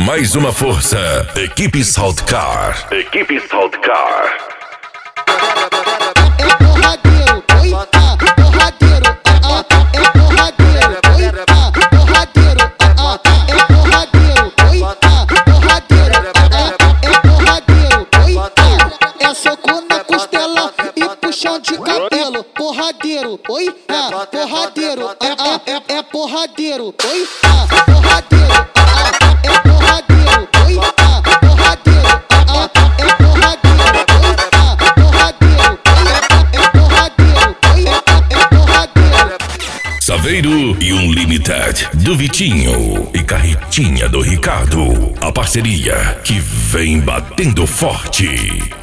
mais uma força. Equipe Saltcar. Equipe Saltcar. É porradeiro, oi, porradeiro, é porradeiro, oi, porradeiro, é porradeiro, oi, porradeiro, é porradeiro, oi, é soco na costela e puxão de cabelo, porradeiro, oi, porradeiro, é porradeiro, oi, porradeiro, é porradeiro, oi, porradeiro, é porradeiro. Saveiro e Unlimited do Vitinho e Carretinha do Ricardo. A parceria que vem batendo forte.